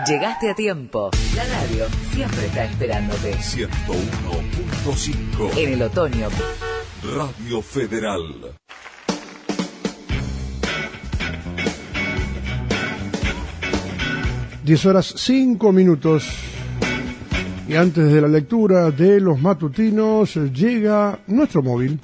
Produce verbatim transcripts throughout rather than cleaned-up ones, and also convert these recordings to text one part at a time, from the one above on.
Llegaste a tiempo. La radio siempre está esperándote. ciento uno punto cinco. En el otoño. Radio Federal. diez horas cinco minutos. Y antes de la lectura de los matutinos, llega nuestro móvil.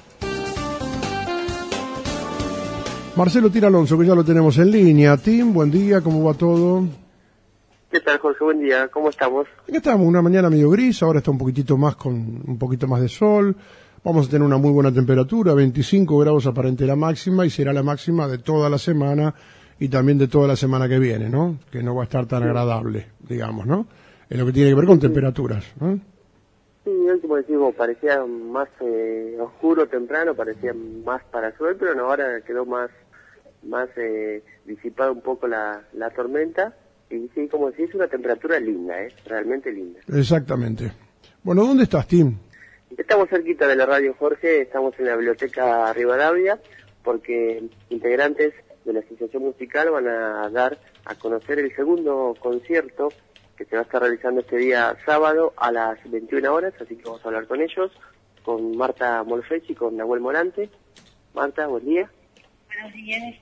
Marcelo Tir Alonso, que ya lo tenemos en línea. Tim, buen día, ¿cómo va todo? ¿Qué tal, Jorge? Buen día, ¿cómo estamos? Aquí estamos, una mañana medio gris, ahora está un poquitito más con un poquito más de sol. Vamos a tener una muy buena temperatura, veinticinco grados aparente la máxima, y será la máxima de toda la semana y también de toda la semana que viene, ¿no? Que no va a estar tan sí. agradable, digamos, ¿no? En lo que tiene que ver con sí. temperaturas, ¿no? Sí, hoy, como decimos, parecía más eh, oscuro temprano, parecía más para sol, pero no, ahora quedó más más eh, disipada un poco la, la tormenta. Y sí, como decís, una temperatura linda, ¿eh? Realmente linda. Exactamente. Bueno, ¿dónde estás, Tim? Estamos cerquita de la radio, Jorge, estamos en la Biblioteca Rivadavia, porque integrantes de la Asociación Musical van a dar a conocer el segundo concierto que se va a estar realizando este día sábado a las veintiuna horas, así que vamos a hablar con ellos, con Marta Molfechi y con Nahuel Morante. Marta, buen día. Buenos días.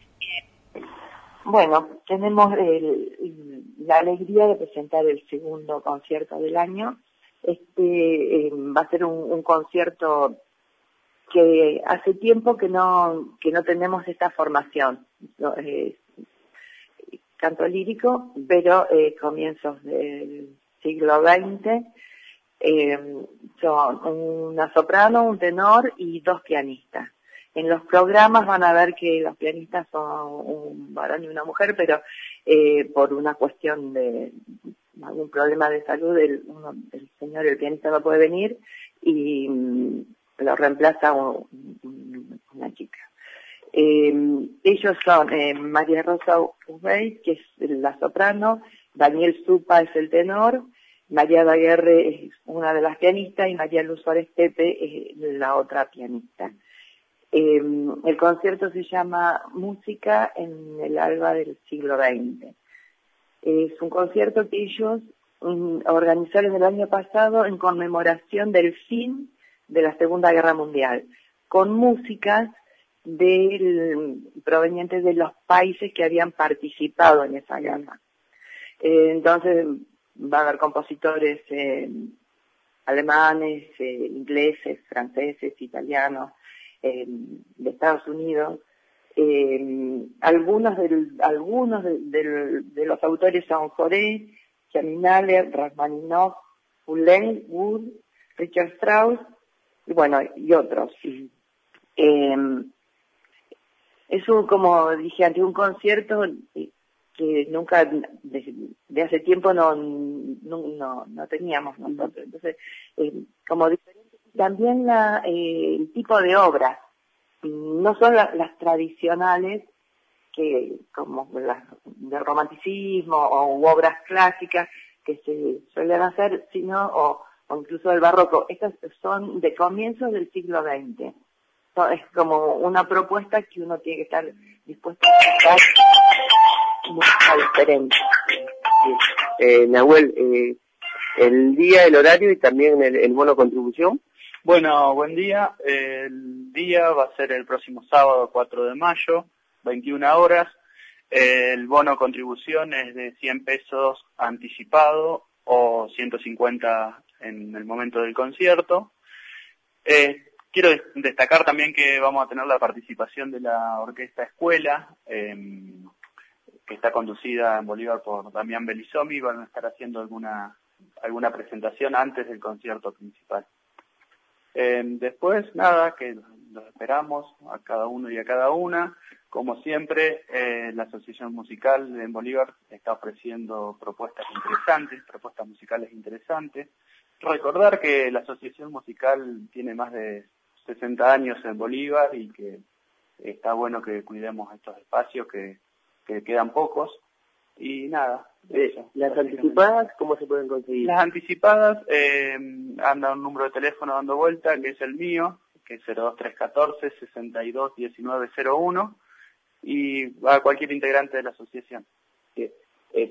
Bueno, tenemos el, la alegría de presentar el segundo concierto del año. Este eh, va a ser un, un concierto que hace tiempo que no que no tenemos esta formación. Eh, canto lírico, pero eh, comienzos del siglo veinte. Eh, son una soprano, un tenor y dos pianistas. En los programas van a ver que los pianistas son un varón y una mujer, pero eh, por una cuestión de algún problema de salud, el, uno, el señor, el pianista no puede venir y um, lo reemplaza un, un, una chica. Eh, ellos son eh, María Rosa Ubey, que es la soprano, Daniel Zupa es el tenor, María Daguerre es una de las pianistas y María Luz Suárez Pepe es la otra pianista. Eh, el concierto se llama Música en el alba del siglo veinte. Es un concierto que ellos um, organizaron el año pasado en conmemoración del fin de la Segunda Guerra Mundial, con músicas del, provenientes de los países que habían participado en esa guerra. Eh, entonces va a haber compositores eh, alemanes, eh, ingleses, franceses, italianos, Eh, de Estados Unidos. Eh, algunos del, algunos de, de, de los autores son Fauré, Chiaminale, Rachmaninoff, Poulenc, Wood, Richard Strauss, y bueno, y otros. Eh, es un, como dije antes, un concierto que nunca, de, de hace tiempo no, no, no, no teníamos nosotros. Entonces, eh, como diferente. También la, eh, el tipo de obras, no son la, las tradicionales, que como las del romanticismo o u obras clásicas que se suelen hacer, sino o, o incluso del barroco. Estas son de comienzos del siglo veinte. So, es como una propuesta que uno tiene que estar dispuesto a estar muy diferente. Eh, Nahuel, eh, el día, el horario y también el, el bono contribución. Bueno, buen día. El día va a ser el próximo sábado, cuatro de mayo, veintiuna horas. El bono contribución es de cien pesos anticipado o ciento cincuenta en el momento del concierto. Eh, quiero destacar también que vamos a tener la participación de la Orquesta Escuela, eh, que está conducida en Bolívar por Damián Belisomi. Van a estar haciendo alguna, alguna presentación antes del concierto principal. Eh, después, nada, que los esperamos a cada uno y a cada una. Como siempre, eh, la Asociación Musical en Bolívar está ofreciendo propuestas interesantes, propuestas musicales interesantes. Recordar que la Asociación Musical tiene más de sesenta años en Bolívar y que está bueno que cuidemos estos espacios, que, que quedan pocos. Y nada. Eso, ¿las anticipadas cómo se pueden conseguir? Las anticipadas, eh, anda un número de teléfono dando vuelta, que es el mío, que es cero dos tres uno cuatro, sesenta y dos diecinueve cero uno, y a cualquier integrante de la asociación. Eh, eh,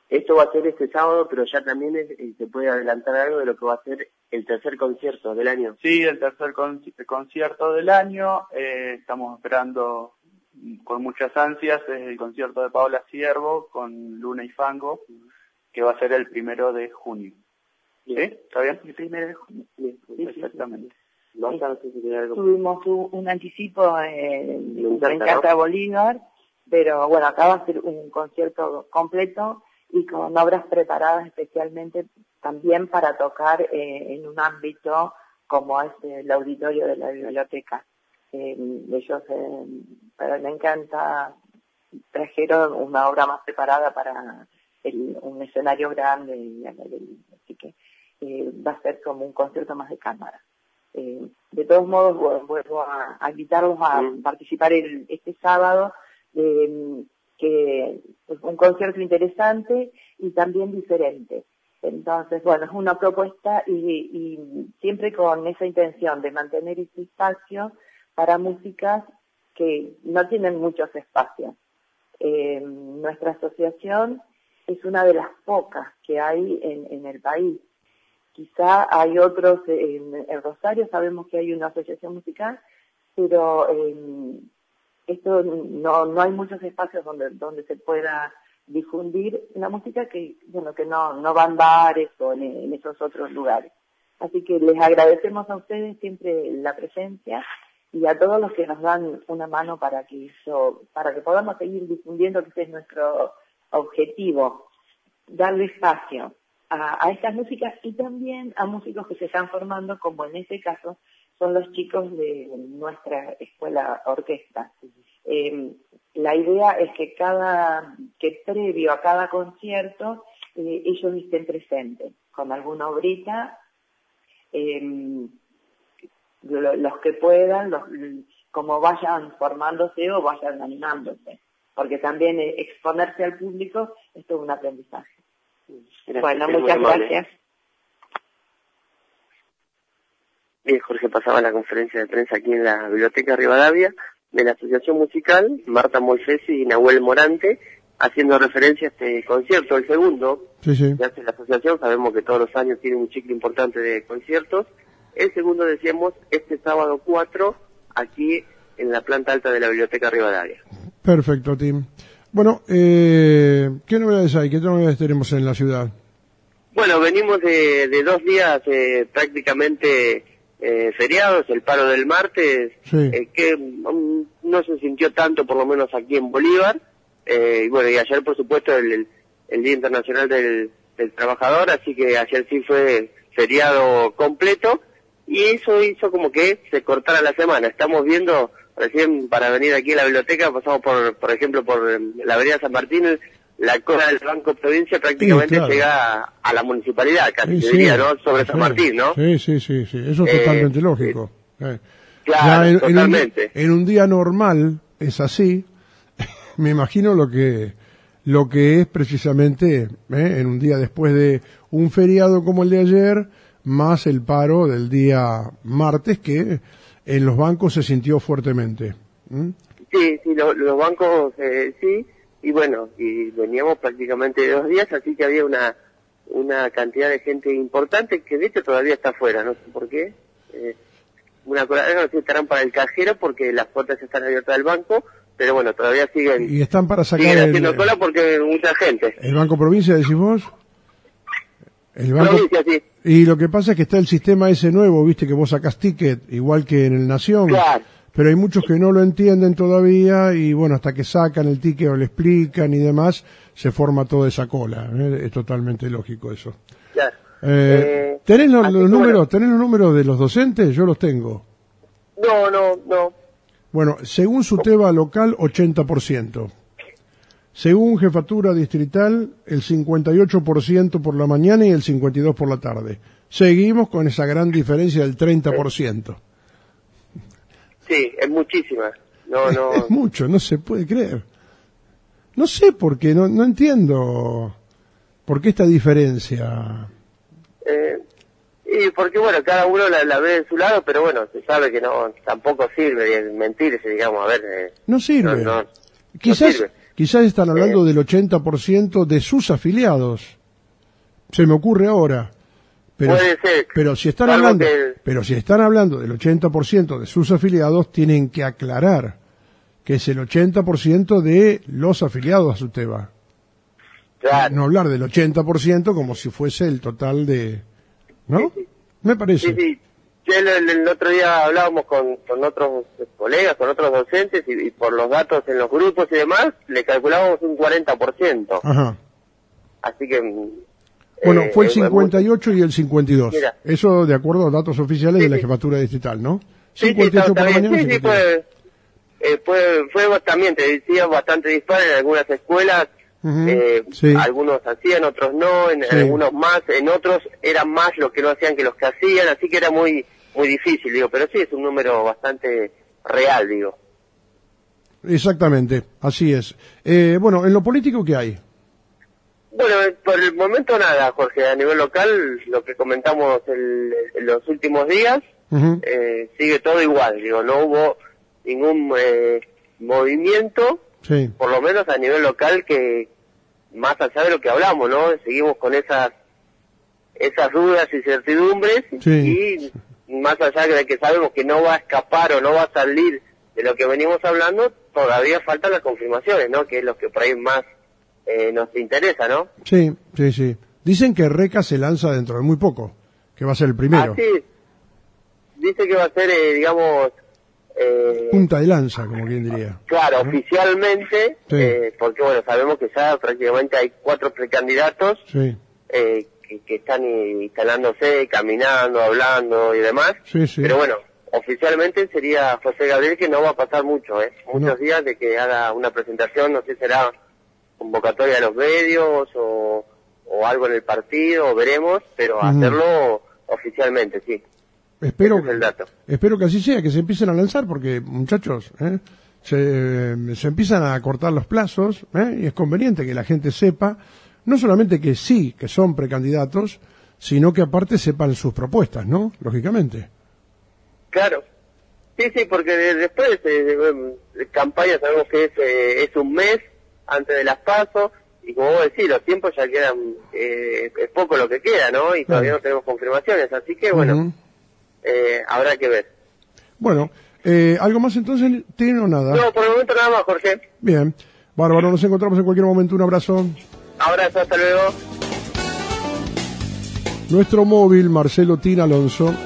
Esto va a ser este sábado, pero ya también es, eh, se puede adelantar algo de lo que va a ser el tercer concierto del año. Sí, el tercer con, concierto del año. Eh, estamos esperando con muchas ansias. Es el concierto de Paola Ciervo con Luna y Fango, que va a ser el primero de junio. ¿Sí? ¿Está bien? El primero de junio. Bien, Exactamente. No, no sé si tiene algo. Tuvimos un, un anticipo en, Me encanta, en Carta ¿no? Bolívar, pero bueno, acá va a ser un concierto completo y con obras preparadas especialmente también para tocar eh, en un ámbito como es el auditorio de la biblioteca. Eh, ellos, eh, pero me encanta, trajeron una obra más preparada para el, un escenario grande, y, y, así que eh, va a ser como un concierto más de cámara. Eh, de todos modos, vuelvo a, a invitarlos a mm. participar el, este sábado, eh, que es un concierto interesante y también diferente. Entonces, bueno, es una propuesta y, y siempre con esa intención de mantener este espacio para músicas que no tienen muchos espacios. Eh, nuestra asociación es una de las pocas que hay en, en el país. Quizá hay otros, en, en Rosario sabemos que hay una asociación musical, pero eh, esto no no hay muchos espacios donde donde se pueda difundir la música que bueno que no no van bares o en, en esos otros lugares. Así que les agradecemos a ustedes siempre la presencia y a todos los que nos dan una mano para que eso para que podamos seguir difundiendo, que ese es nuestro objetivo, darle espacio a, a estas músicas y también a músicos que se están formando, como en este caso son los chicos de nuestra escuela orquesta. Eh, la idea es que cada, que previo a cada concierto, eh, ellos estén presentes con alguna obrita, eh, lo, los que puedan, los, como vayan formándose o vayan animándose, porque también eh, exponerse al público es todo un aprendizaje. Gracias, bueno, muchas gracias. Bien, Jorge, pasaba la conferencia de prensa aquí en la Biblioteca Rivadavia de la Asociación Musical, Marta Molfesi y Nahuel Morante, haciendo referencia a este concierto, el segundo sí, sí. que hace la asociación. Sabemos que todos los años tiene un ciclo importante de conciertos. El segundo, decíamos, este sábado cuatro, aquí en la planta alta de la Biblioteca Rivadavia. Perfecto, Tim. Bueno, eh, ¿qué novedades hay? ¿Qué novedades tenemos en la ciudad? Bueno, venimos de, de dos días eh, prácticamente eh, feriados, el paro del martes, sí. eh, que um, no se sintió tanto, por lo menos aquí en Bolívar. Eh, y bueno, y ayer, por supuesto, el, el, el Día Internacional del, del Trabajador, así que ayer sí fue feriado completo, y eso hizo como que se cortara la semana. Estamos viendo, recién para venir aquí a la biblioteca, pasamos por, por ejemplo, por la avenida San Martín, la cola del Banco Provincia prácticamente sí, claro. llega a, a la municipalidad, casi sí, se diría, sí, ¿no? Sobre sí, San Martín, ¿no? Sí, sí, sí, sí, eso es eh, totalmente lógico. Eh. Claro, en, totalmente. En un, en un día normal es así, me imagino lo que lo que es precisamente eh, en un día después de un feriado como el de ayer, más el paro del día martes, que en los bancos se sintió fuertemente. ¿Mm? Sí, sí, lo, los bancos eh, sí, y bueno, y veníamos prácticamente de dos días, así que había una una cantidad de gente importante que de hecho todavía está afuera, no sé por qué. Eh, una cola, no sé si estarán para el cajero porque las puertas están abiertas del banco, pero bueno, todavía siguen, y están para sacar siguen el, haciendo cola porque hay mucha gente. ¿El Banco Provincia, decís vos? El banco, Provincia, sí. Y lo que pasa es que está el sistema ese nuevo, viste, que vos sacás ticket, igual que en el Nación. Claro. Pero hay muchos que no lo entienden todavía y bueno, hasta que sacan el ticket o le explican y demás, se forma toda esa cola. ¿eh? Es totalmente lógico eso. Claro. Eh, Eh, ¿Tenés los, los números, bueno. tenés los números de los docentes? Yo los tengo. No, no, no. Bueno, según su tema local, ochenta por ciento. Según jefatura distrital, el cincuenta y ocho por ciento por la mañana y el cincuenta y dos por ciento por la tarde. Seguimos con esa gran diferencia del treinta por ciento. Sí, es muchísima. No, no. Es mucho, no se puede creer. No sé por qué, no, no entiendo por qué esta diferencia. Eh, y porque bueno, cada uno la, la ve de su lado, pero bueno, se sabe que no, tampoco sirve mentirse, digamos, a ver. Eh, No sirve. No, no, quizás, no sirve. quizás están hablando del ochenta por ciento de sus afiliados. Se me ocurre ahora. Pero, Puede ser. pero si están Algo hablando, que- pero si están hablando del ochenta por ciento de sus afiliados, tienen que aclarar que es el ochenta por ciento de los afiliados a SUTEBA. Claro. No hablar del ochenta por ciento como si fuese el total de, ¿no? Sí, sí. Me parece. Sí, sí. Yo el, el- el otro día hablábamos con, con otros colegas, con otros docentes, y, y por los datos en los grupos y demás, le calculábamos un cuarenta por ciento. Ajá. Así que... mm, Bueno, eh, fue el es cincuenta y mucho. ocho y el cincuenta y dos. Mira. Eso de acuerdo a los datos oficiales Sí, de la sí. jefatura distrital, ¿no? Sí, sí, cincuenta y ocho está- por la está bien. mañana. Sí, sí, cincuenta y dos. fue, eh, fue, fue también, te decía, bastante dispar en algunas escuelas. Ujú, eh, sí. Algunos hacían, otros no, en, en Sí. algunos más, en otros eran más los que no hacían que los que hacían, así que era muy muy difícil, digo, pero sí es un número bastante real, digo. Exactamente, así es. Eh, bueno, en lo político, ¿qué hay? Bueno, eh, por el momento nada, Jorge, a nivel local, lo que comentamos el, en los últimos días, Ujú, eh, sigue todo igual, digo, no hubo ningún eh, movimiento, sí, por lo menos a nivel local, que más allá de lo que hablamos, ¿no? Seguimos con esas esas dudas y certidumbres, Sí. y más allá de que sabemos que no va a escapar o no va a salir de lo que venimos hablando, todavía faltan las confirmaciones, ¿no? Que es lo que por ahí más eh, nos interesa, ¿no? sí, sí, sí. Dicen que Reca se lanza dentro de muy poco, que va a ser el primero. Ah, sí. Dice que va a ser, eh, digamos, eh, Punta de lanza, como quien diría. claro, ¿no? oficialmente, Sí. eh, porque bueno, sabemos que ya prácticamente hay cuatro precandidatos Sí, eh, que, que están instalándose, caminando, hablando y demás. sí, sí. Pero bueno, oficialmente sería José Gabriel, que no va a pasar mucho, ¿eh? Muchos No. días de que haga una presentación, no sé si será convocatoria a los medios o, o algo en el partido, veremos, pero Ujú. hacerlo oficialmente, sí. Espero, Ese es el dato. espero que así sea, que se empiecen a lanzar, porque, muchachos, ¿eh? se, se empiezan a cortar los plazos, ¿eh? y es conveniente que la gente sepa, no solamente que sí, que son precandidatos, sino que aparte sepan sus propuestas, ¿no? Lógicamente. Claro. Sí, sí, porque de- después eh, de, de campaña sabemos que es, eh, es un mes antes de las PASO, y como vos decís, los tiempos ya quedan, eh, es poco lo que queda, ¿no? Y todavía Claro. no tenemos confirmaciones, así que bueno, Ujú. eh, habrá que ver. Bueno, eh, ¿algo más entonces? ¿Tiene o nada? No, por el momento nada más, Jorge. Bien. Bárbaro, nos encontramos en cualquier momento. Un abrazo. Abrazo, hasta luego. Nuestro móvil, Marcelo Tina Alonso,